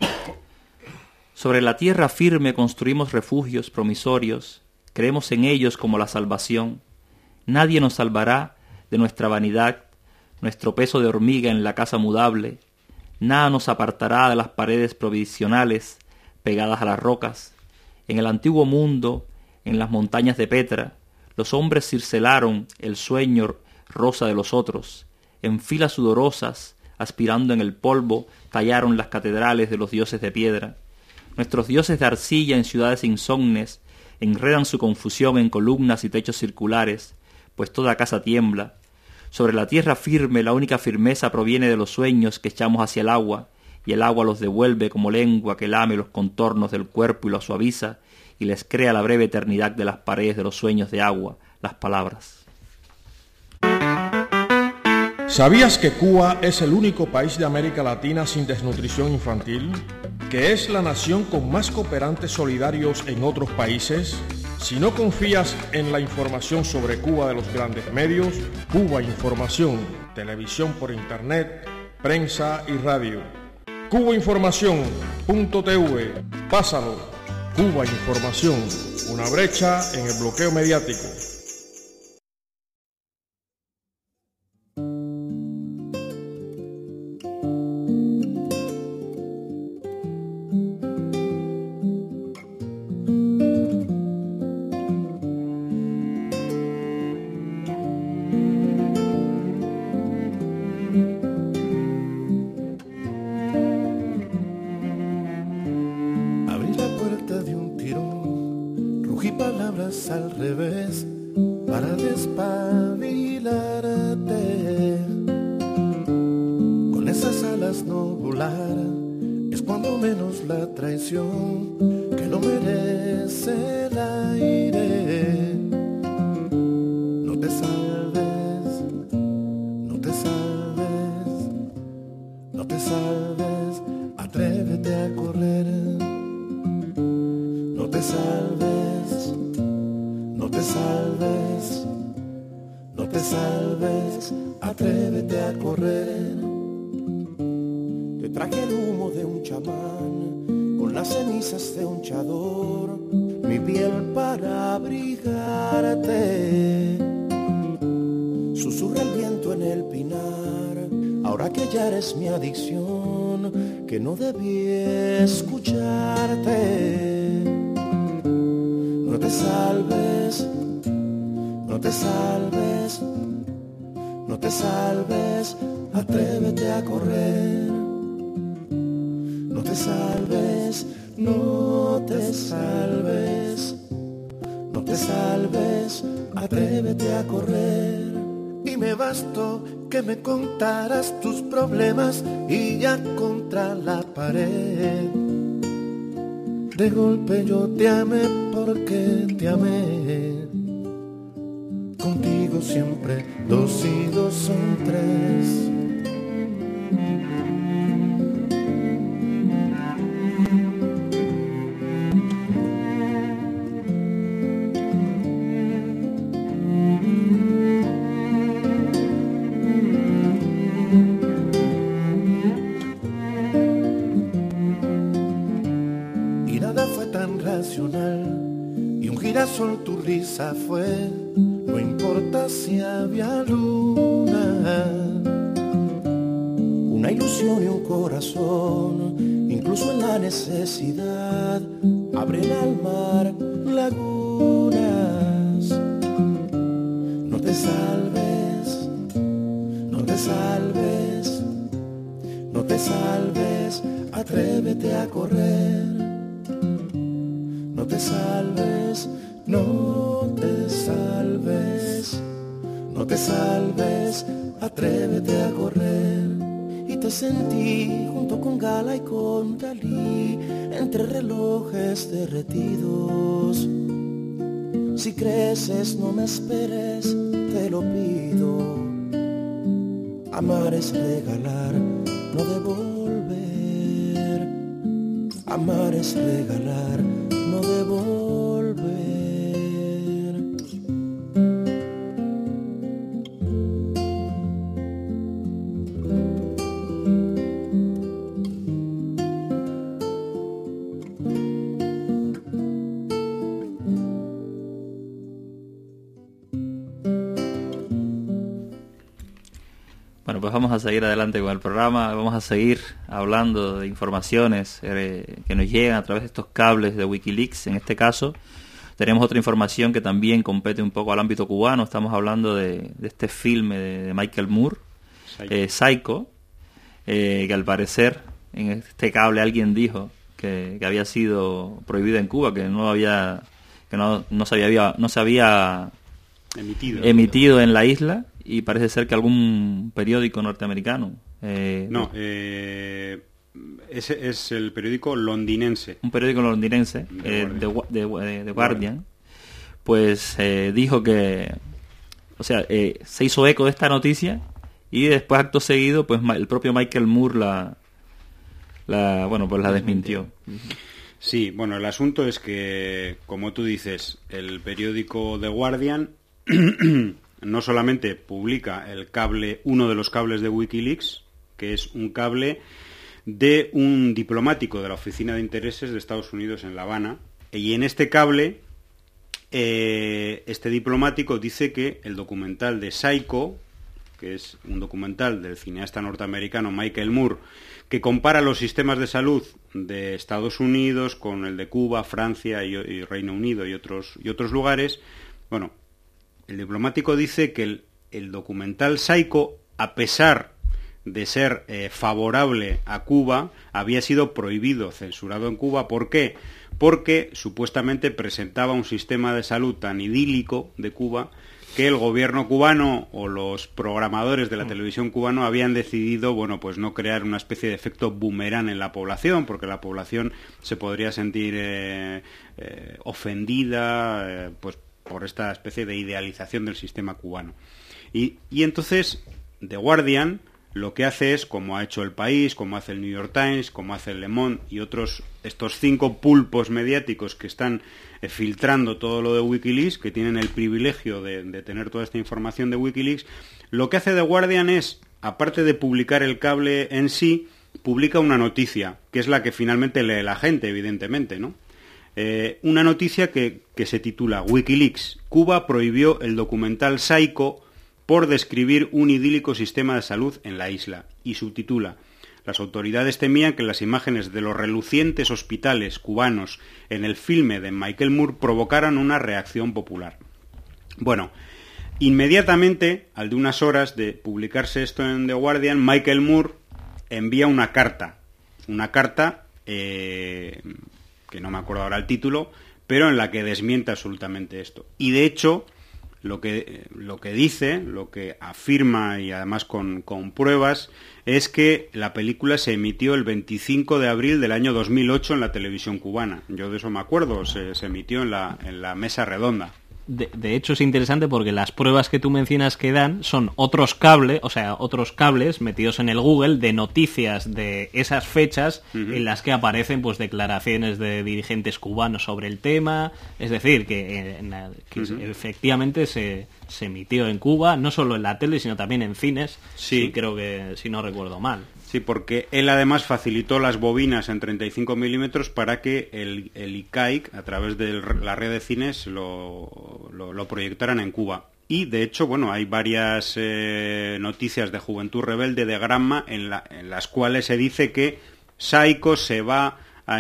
Speaker 1: Sobre la tierra firme construimos refugios promisorios, creemos en ellos como la salvación. Nadie nos salvará de nuestra vanidad, nuestro peso de hormiga en la casa mudable. Nada nos apartará de las paredes provisionales pegadas a las rocas. En el antiguo mundo, en las montañas de Petra, los hombres circelaron el sueño rosa de los otros. En filas sudorosas, aspirando en el polvo, tallaron las catedrales de los dioses de piedra. Nuestros dioses de arcilla en ciudades insomnes enredan su confusión en columnas y techos circulares, pues toda casa tiembla. Sobre la tierra firme la única firmeza proviene de los sueños que echamos hacia el agua, y el agua los devuelve como lengua que lame los contornos del cuerpo y los suaviza, y les crea la breve eternidad de las paredes de los sueños de agua, las palabras.
Speaker 2: ¿Sabías que Cuba es el único país de América Latina sin desnutrición infantil? ¿Que es la nación con más cooperantes solidarios en otros países? Si no confías en la información sobre Cuba de los grandes medios, Cuba Información, televisión por internet, prensa y radio. cubainformación.tv, pásalo. Cuba Información, una brecha en el bloqueo mediático.
Speaker 8: Al revés para despabilar. puedas no volar, es cuando menos la traición que no merece el aire. No te salves, no te salves, no te salves, atrévete a correr. No te salves, no te salves, no te salves, atrévete a correr. Te traje el humo de un chamán, con las cenizas de un chador, mi piel para abrigarte. Susurra el viento en el pinar, ahora que ya eres mi adicción, que no debí escucharte. No te salves, no te salves, no te salves, atrévete a correr. No te salves, no te salves, no te salves, atrévete a correr. Y me bastó que me contaras tus problemas y ya contra la pared. De golpe yo te amé porque te amé. Contigo siempre 2 y 2 son 3. Y un girasol tu risa fue, no importa si había luna, una ilusión y un corazón, incluso en la necesidad, abren al mar lagunas. No te salves, no te salves, no te salves, atrévete a correr. No te salves, no te salves, no te salves, atrévete a correr. Y te sentí junto con Gala y con Dalí, entre relojes derretidos. Si creces no me esperes, te lo pido. Amar es regalar, no devolver. Amar es regalar, no devolver.
Speaker 1: Bueno, pues vamos a seguir adelante con el programa, vamos a seguir hablando de informaciones que nos llegan a través de estos cables de Wikileaks. En este caso tenemos otra información que también compete un poco al ámbito cubano. Estamos hablando de este filme de Michael Moore, Psycho, que al parecer en este cable alguien dijo que había sido prohibido en Cuba, que no se había emitido en la isla. Y parece ser que algún periódico norteamericano...
Speaker 5: ese es el periódico londinense.
Speaker 1: Un periódico londinense, The Guardian, pues dijo que... O sea, se hizo eco de esta noticia y después, acto seguido, pues el propio Michael Moore la desmintió.
Speaker 5: Sí, bueno, el asunto es que, como tú dices, el periódico The Guardian... no solamente publica uno de los cables de Wikileaks, que es un cable de un diplomático de la Oficina de Intereses de Estados Unidos en La Habana, y en este cable este diplomático dice que el documental de Psycho, que es un documental del cineasta norteamericano Michael Moore, que compara los sistemas de salud de Estados Unidos con el de Cuba, Francia y Reino Unido y otros lugares, bueno, el diplomático dice que el documental Psycho, a pesar de ser favorable a Cuba, había sido prohibido, censurado en Cuba. ¿Por qué? Porque supuestamente presentaba un sistema de salud tan idílico de Cuba que el gobierno cubano o los programadores de la televisión cubana habían decidido, bueno, pues no crear una especie de efecto boomerang en la población, porque la población se podría sentir ofendida, pues por esta especie de idealización del sistema cubano. Y entonces The Guardian lo que hace es, como ha hecho El País, como hace el New York Times, como hace el Le Monde y otros, estos 5 pulpos mediáticos que están filtrando todo lo de Wikileaks, que tienen el privilegio de tener toda esta información de Wikileaks, lo que hace The Guardian es, aparte de publicar el cable en sí, publica una noticia, que es la que finalmente lee la gente, evidentemente, ¿no? Una noticia que se titula Wikileaks, Cuba prohibió el documental Psycho por describir un idílico sistema de salud en la isla, y subtitula: las autoridades temían que las imágenes de los relucientes hospitales cubanos en el filme de Michael Moore provocaran una reacción popular. Bueno, inmediatamente, al de unas horas de publicarse esto en The Guardian, Michael Moore envía una carta que no me acuerdo ahora el título, pero en la que desmiente absolutamente esto. Y de hecho, lo que dice, lo que afirma, y además con pruebas, es que la película se emitió el 25 de abril del año 2008 en la televisión cubana. Yo de eso me acuerdo, se emitió en la mesa redonda.
Speaker 6: De hecho es interesante porque las pruebas que tú mencionas que dan son otros cables metidos en el Google de noticias de esas fechas en las que aparecen pues declaraciones de dirigentes cubanos sobre el tema. Es decir, que efectivamente se emitió en Cuba, no solo en la tele, sino también en cines. Sí, creo que, si no recuerdo mal.
Speaker 5: Sí, porque él además facilitó las bobinas en 35 milímetros para que el ICAIC, a través de la red de cines, lo proyectaran en Cuba. Y, de hecho, bueno, hay varias noticias de Juventud Rebelde de Granma en las cuales se dice que Psycho se va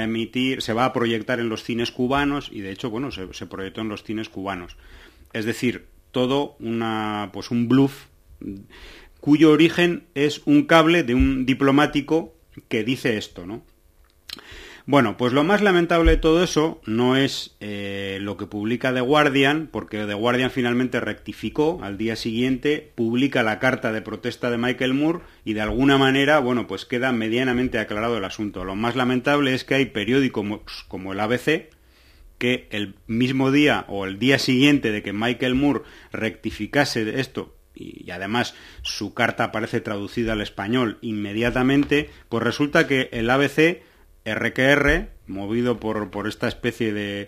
Speaker 5: a proyectar en los cines cubanos, y, de hecho, bueno, se proyectó en los cines cubanos. Es decir, todo un bluff cuyo origen es un cable de un diplomático que dice esto, ¿no? Bueno, pues lo más lamentable de todo eso no es lo que publica The Guardian, porque The Guardian finalmente rectificó al día siguiente, publica la carta de protesta de Michael Moore y de alguna manera, bueno, pues queda medianamente aclarado el asunto. Lo más lamentable es que hay periódicos como el ABC, que el mismo día o el día siguiente de que Michael Moore rectificase esto, y además su carta aparece traducida al español inmediatamente, pues resulta que el ABC, RQR, movido por esta especie de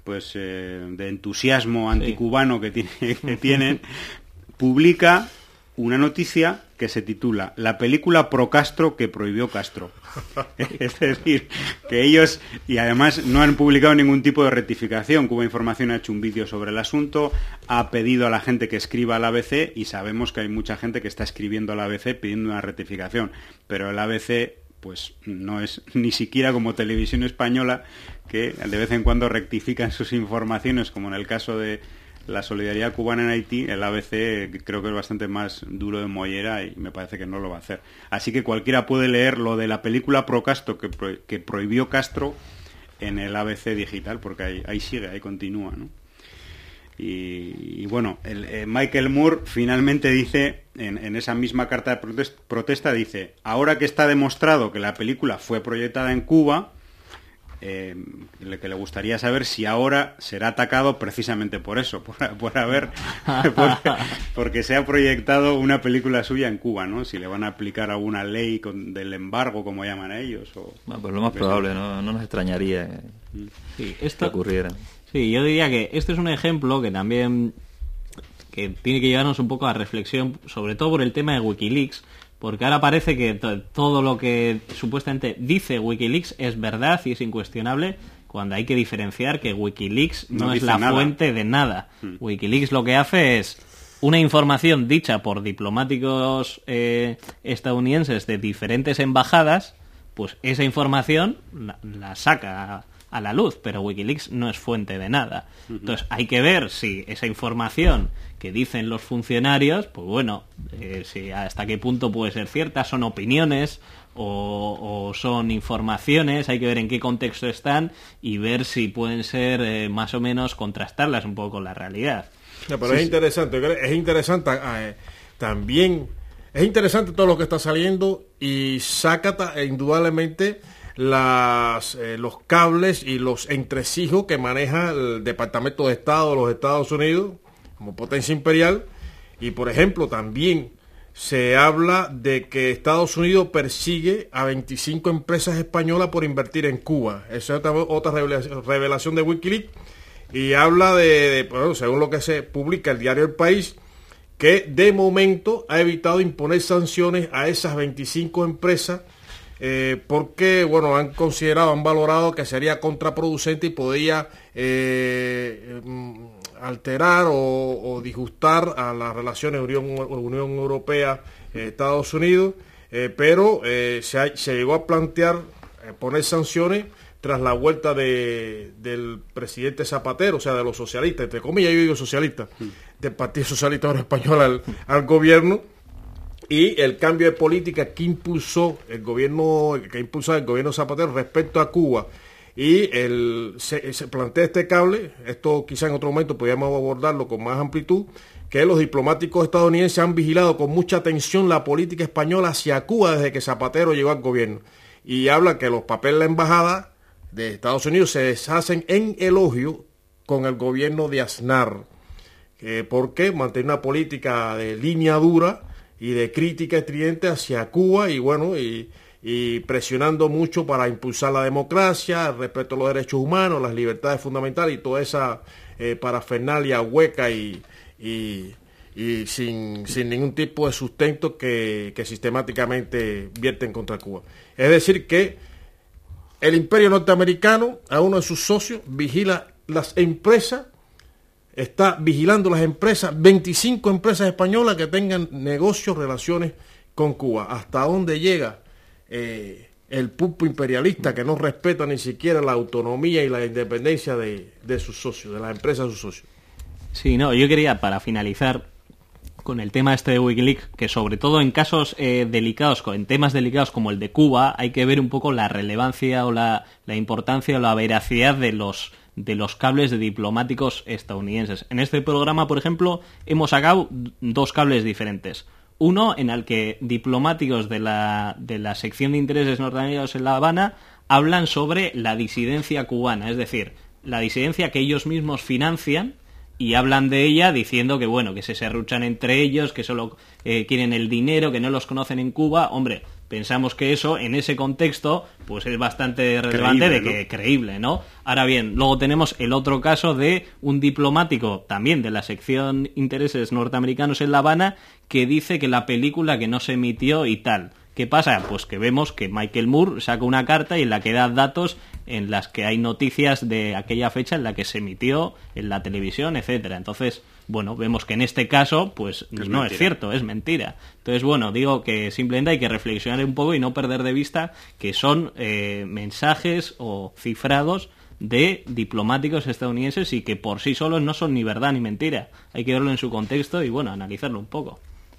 Speaker 5: entusiasmo anticubano que tienen, publica una noticia que se titula La película pro Castro que prohibió Castro. Es decir, que ellos, y además no han publicado ningún tipo de rectificación. Cuba Información ha hecho un vídeo sobre el asunto, ha pedido a la gente que escriba al ABC, y sabemos que hay mucha gente que está escribiendo al ABC pidiendo una rectificación, pero el ABC pues no es ni siquiera como Televisión Española, que de vez en cuando rectifican sus informaciones, como en el caso de la solidaridad cubana en Haití. El ABC creo que es bastante más duro de mollera y me parece que no lo va a hacer. Así que cualquiera puede leer lo de la película pro Castro que prohibió Castro en el ABC digital, porque ahí sigue, ahí continúa, ¿no? Y bueno, Michael Moore finalmente dice, en esa misma carta de protesta, dice: ahora que está demostrado que la película fue proyectada en Cuba, que le gustaría saber si ahora será atacado precisamente por eso, porque se ha proyectado una película suya en Cuba, ¿no? Si le van a aplicar alguna ley del embargo, como llaman a ellos.
Speaker 1: Bueno, pues lo más probable, no nos extrañaría que ocurriera.
Speaker 6: Sí, yo diría que este es un ejemplo que también que tiene que llevarnos un poco a reflexión, sobre todo por el tema de Wikileaks, porque ahora parece que todo lo que supuestamente dice Wikileaks es verdad y es incuestionable, cuando hay que diferenciar que Wikileaks no es la fuente de nada. Wikileaks lo que hace es una información dicha por diplomáticos estadounidenses de diferentes embajadas, pues esa información la saca a la luz, pero Wikileaks no es fuente de nada. Entonces hay que ver si esa información que dicen los funcionarios, pues bueno, si hasta qué punto puede ser cierta, son opiniones o son informaciones, hay que ver en qué contexto están y ver si pueden ser más o menos contrastarlas un poco con la realidad.
Speaker 2: Pero sí, es interesante, también, es interesante todo lo que está saliendo y saca indudablemente los cables y los entresijos que maneja el Departamento de Estado de los Estados Unidos como potencia imperial. Y por ejemplo también se habla de que Estados Unidos persigue a 25 empresas españolas por invertir en Cuba. Esa es otra revelación de Wikileaks. Y habla bueno, según lo que se publica el diario El País, que de momento ha evitado imponer sanciones a esas 25 empresas porque, bueno, han valorado que sería contraproducente y podría alterar o disgustar a las relaciones Unión Europea-Estados Unidos, pero se llegó a plantear poner sanciones tras la vuelta del presidente Zapatero, o sea, de los socialistas, entre comillas, yo digo socialistas, del Partido Socialista Obrero Español al gobierno, y el cambio de política que impulsó el gobierno Zapatero respecto a Cuba. Y se plantea este cable, esto quizá en otro momento podríamos abordarlo con más amplitud, que los diplomáticos estadounidenses han vigilado con mucha atención la política española hacia Cuba desde que Zapatero llegó al gobierno. Y habla que los papeles de la embajada de Estados Unidos se deshacen en elogio con el gobierno de Aznar, porque mantiene una política de línea dura y de crítica estridente hacia Cuba y bueno, y presionando mucho para impulsar la democracia, el respeto a los derechos humanos, las libertades fundamentales y toda esa parafernalia hueca y sin ningún tipo de sustento que sistemáticamente vierten contra Cuba. Es decir que el imperio norteamericano, a uno de sus socios, vigila las empresas, está vigilando las empresas, 25 empresas españolas que tengan negocios, relaciones con Cuba. ¿Hasta dónde llega el pulpo imperialista que no respeta ni siquiera la autonomía y la independencia de sus socios, de las empresas de sus socios?
Speaker 6: Sí, no, yo quería, para finalizar con el tema este de Wikileaks, que sobre todo en casos delicados, en temas delicados como el de Cuba, hay que ver un poco la relevancia o la importancia o la veracidad de los cables de diplomáticos estadounidenses. En este programa, por ejemplo, hemos sacado dos cables diferentes. Uno en el que diplomáticos de la sección de intereses norteamericanos en La Habana hablan sobre la disidencia cubana, es decir, la disidencia que ellos mismos financian, y hablan de ella diciendo que bueno, que se serruchan entre ellos, que solo quieren el dinero, que no los conocen en Cuba. Hombre, pensamos que eso, en ese contexto, pues es bastante relevante, creíble, ¿no? Ahora bien, luego tenemos el otro caso de un diplomático también de la sección intereses norteamericanos en La Habana que dice que la película que no se emitió y tal. ¿Qué pasa? Pues que vemos que Michael Moore saca una carta y en la que da datos en las que hay noticias de aquella fecha en la que se emitió en la televisión, etcétera. Entonces, bueno, vemos que en este caso, pues no es cierto, es mentira. Entonces, bueno, digo que simplemente hay que reflexionar un poco y no perder de vista que son mensajes o cifrados de diplomáticos estadounidenses y que por sí solos no son ni verdad ni mentira. Hay que verlo en su contexto y, bueno, analizarlo un poco.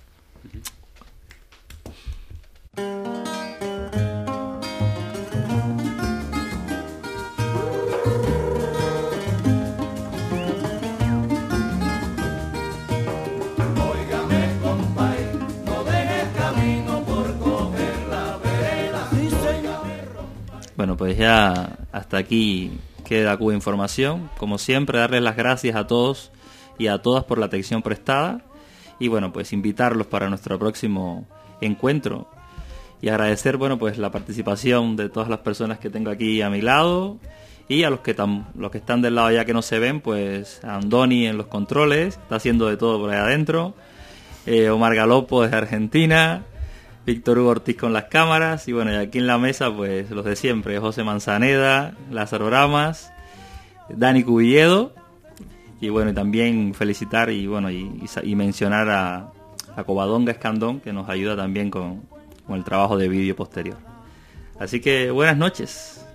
Speaker 1: Bueno, pues ya hasta aquí queda Cuba Información. Como siempre, darles las gracias a todos y a todas por la atención prestada. Y bueno, pues invitarlos para nuestro próximo encuentro. Y agradecer, bueno, pues la participación de todas las personas que tengo aquí a mi lado. Y a los que están del lado ya que no se ven, pues a Andoni en los controles, está haciendo de todo por ahí adentro. Omar Galopo desde Argentina. Víctor Hugo Ortiz con las cámaras y bueno, y aquí en la mesa pues los de siempre, José Manzaneda, Lázaro Bramas, Dani Cubilledo y bueno, y también felicitar y bueno y mencionar a Covadonga Escandón, que nos ayuda también con el trabajo de vídeo posterior. Así que buenas noches.